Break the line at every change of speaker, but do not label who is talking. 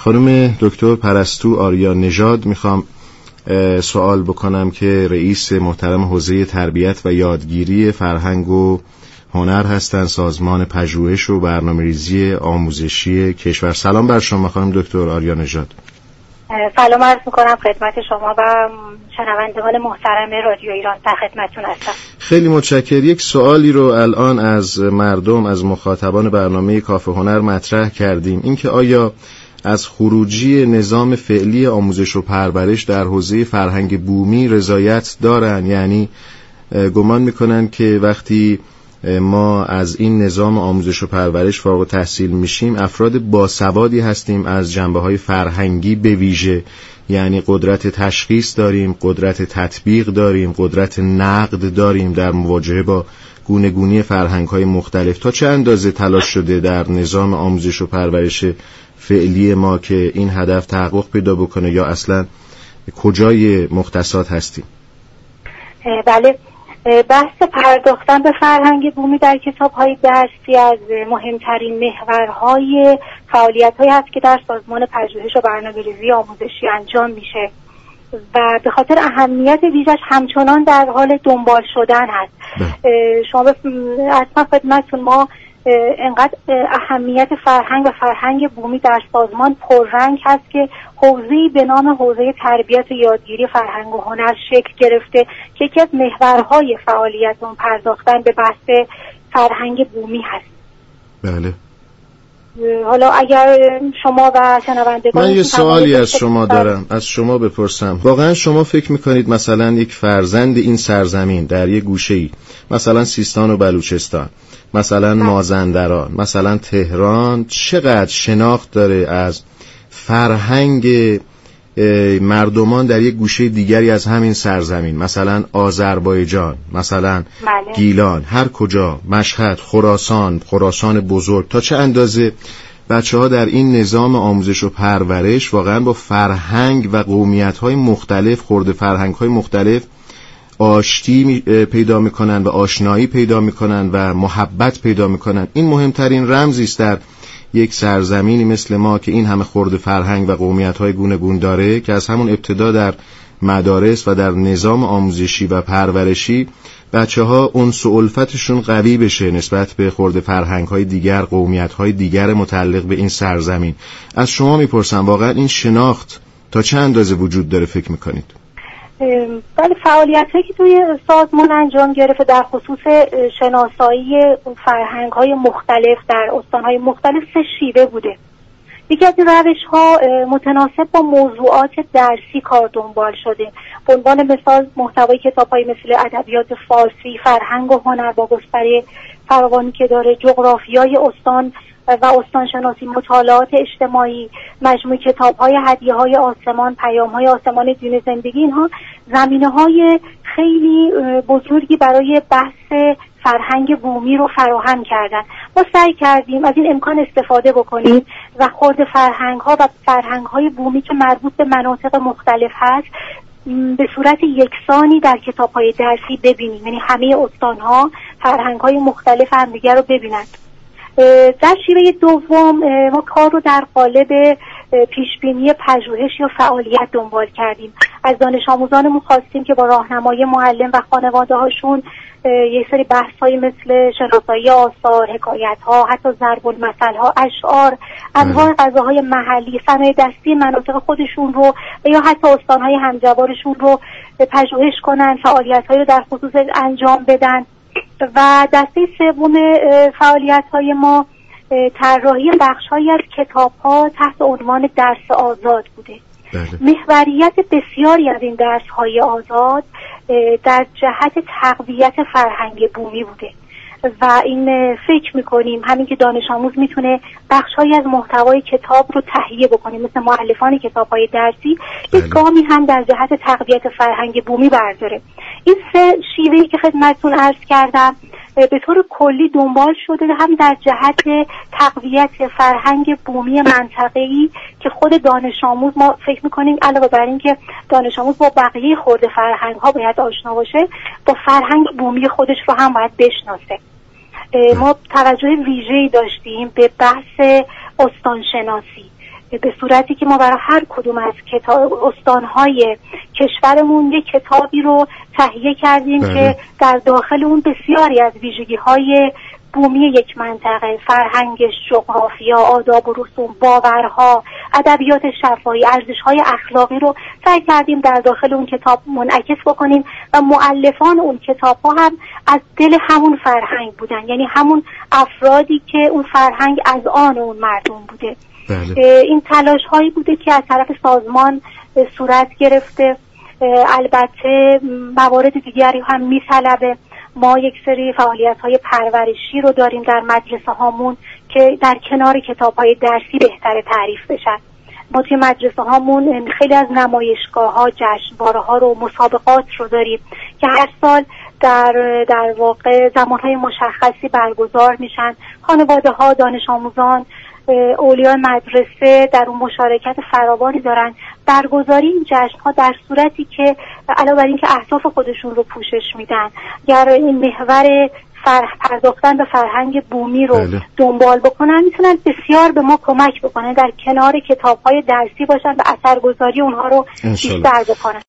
خانم دکتر پرستو آریا نژاد میخوام سوال بکنم که رئیس محترم حوزه تربیت و یادگیری فرهنگ و هنر هستند، سازمان پژوهش و برنامه‌ریزی آموزشی کشور. سلام بر شما خانم دکتر آریا نژاد.
سلام عرض میکنم خدمت شما و شنوندگان محترم رادیو ایران. در خدمتتون هستم.
خیلی متشکرم. یک سوالی رو الان از مردم، از مخاطبان برنامه کافه هنر مطرح کردیم، اینکه آیا از خروجی نظام فعلی آموزش و پرورش در حوزه فرهنگ بومی رضایت دارن؟ یعنی گمان میکنن که وقتی ما از این نظام آموزش و پرورش فارغ التحصیل میشیم افراد باسوادی هستیم از جنبه‌های فرهنگی به ویژه، یعنی قدرت تشخیص داریم، قدرت تطبیق داریم، قدرت نقد داریم در مواجهه با گونه‌گونی فرهنگ‌های مختلف. تا چه اندازه تلاش شده در نظام آموزش و پرورش فعلی ما که این هدف تحقق پیدا بکنه، یا اصلا کجای مختصات هستیم؟
بله، بحث پرداختن به فرهنگ بومی در کتاب‌های درسی از مهمترین محورهای فعالیت‌هایی هست که در سازمان پژوهش و برنامه‌ریزی آموزشی انجام میشه و به خاطر اهمیت ویژه‌اش همچنان در حال دنبال شدن هست. شما اصلا خدمتتون ما انقدر اهمیت فرهنگ و فرهنگ بومی در سازمان پررنگ هست که حوزه‌ای به نام حوزه تربیت و یادگیری فرهنگ و هنر شکل گرفته که یکی از محورهای فعالیت اون پرداختن به بحث فرهنگ بومی هست.
بله.
حالا اگر شما و شنوندگان،
من یه سوالی از شما دارم، از شما بپرسم. واقعا شما فکر میکنید مثلا یک فرزند این سرزمین در یک گوشه‌ای، مثلا سیستان و بلوچستان، مثلا مازندران، مثلا تهران، چقدر شناخت داره از فرهنگ مردمان در یک گوشه دیگری از همین سرزمین، مثلا آذربایجان، مثلا گیلان، هر کجا، مشهد، خراسان بزرگ، تا چه اندازه بچه‌ها در این نظام آموزش و پرورش واقعا با فرهنگ و قومیت‌های مختلف، خورده فرهنگ‌های مختلف آشتی پیدا میکنن و آشنایی پیدا میکنن و محبت پیدا میکنن. این مهمترین رمزی است در یک سرزمینی مثل ما که این همه خورده فرهنگ و قومیت‌های گوناگون داره، که از همون ابتدا در مدارس و در نظام آموزشی و پرورشی بچه‌ها انس و الفتشون قوی بشه نسبت به خورده فرهنگ‌های دیگر، قومیت‌های دیگر متعلق به این سرزمین. از شما میپرسم واقعا این شناخت تا چه اندازه وجود داره فکر میکنید؟
بله، فعالیت‌هایی که توی سازمان انجام گرفته در خصوص شناسایی فرهنگ‌های مختلف در استان‌های مختلف 3 شیوه بوده. یکی از این روش‌ها متناسب با موضوعات درسی کار دنبال شده. به عنوان مثال محتوای کتاب‌های مثل ادبیات فارسی، فرهنگ و هنر با گستره فراوانی که داره، جغرافیای استان و استانشناسی، مطالعات اجتماعی، مجموعه کتاب‌های هدیه‌های آسمان، پیام‌های آسمان دین زندگی، اینها زمینه‌های خیلی بزرگی برای بحث فرهنگ بومی رو فراهم کردن. ما سعی کردیم از این امکان استفاده بکنیم و خورده فرهنگ‌ها و فرهنگ‌های بومی که مربوط به مناطق مختلف هست به صورت یکسانی در کتاب‌های درسی ببینیم، یعنی همه استان‌ها فرهنگ‌های مختلف همدیگر رو ببینند. در شیوه دوم ما کار رو در قالب پیشبینی پژوهش یا فعالیت دنبال کردیم. از دانش آموزانمون خواستیم که با راهنمایی معلم و خانواده هاشون یه سری بحث‌های مثل شناسایی آثار، حکایت‌ها، حتی ضرب المثل‌ها، اشعار، انواع غذاهای محلی، صنایع دستی مناطق خودشون رو یا حتی استان‌های همجوارشون رو پژوهش کنن، فعالیت‌هایی رو در خصوص انجام بدن. و دسته سوم فعالیت‌های ما طراحی بخش‌هایی از کتاب‌ها تحت عنوان درس آزاد بوده. محوریت بسیاری از این درس‌های آزاد در جهت تقویت فرهنگ بومی بوده و این فکر می‌کنیم همین که دانش آموز میتونه بخش‌هایی از محتوای کتاب رو تهیه بکنه، مثل مؤلفان کتاب‌های درسی، یک گامی هم در جهت تقویت فرهنگ بومی برداره. این 3 شیوهی که خدمتتون عرض کردم به طور کلی دنبال شده، هم در جهت تقویت فرهنگ بومی منطقه‌ای که خود دانش آموز، ما فکر می‌کنیم علاوه بر این که دانش آموز با بقیه خورده فرهنگ‌ها باید آشنا باشه، با فرهنگ بومی خودش رو هم باید بشناسه. ما توجه ویژه‌ای داشتیم به بحث استانشناسی. به صورتی که ما برای هر کدوم از استانهای کشورمون یک کتابی رو تهیه کردیم که در داخل اون بسیاری از ویژگی‌های بومی یک منطقه، فرهنگ، جغرافیا، آداب و رسوم، باورها، ادبیات شفاهی، ارزش‌های اخلاقی رو سعی کردیم در داخل اون کتاب منعکس بکنیم و مؤلفان اون کتاب‌ها هم از دل همون فرهنگ بودن، یعنی همون افرادی که اون فرهنگ از آن اون مردم بوده. این تلاش‌هایی بوده که از طرف سازمان صورت گرفته. البته موارد دیگری هم می‌طلبه. ما یک سری فعالیت‌های پرورشی رو داریم در مدرسه هامون که در کنار کتاب‌های درسی بهتر تعریف بشن. ما توی مدرسه هامون خیلی از نمایشگاه‌ها، جشنواره‌ها رو، مسابقات رو داریم که هر سال در واقع زمان‌های مشخصی برگزار میشن. خانواده‌ها، دانش آموزان، اولیای مدرسه در اون مشارکت فراوانی دارن. برگزاری این جشن‌ها در صورتی که علاوه بر اینکه اهداف خودشون رو پوشش میدن، گر این محور پرداختن به فرهنگ بومی رو دنبال بکنن، میتونن بسیار به ما کمک بکنن در کنار کتاب‌های درسی باشن و اثرگذاری اونها رو بیشتر بکنن.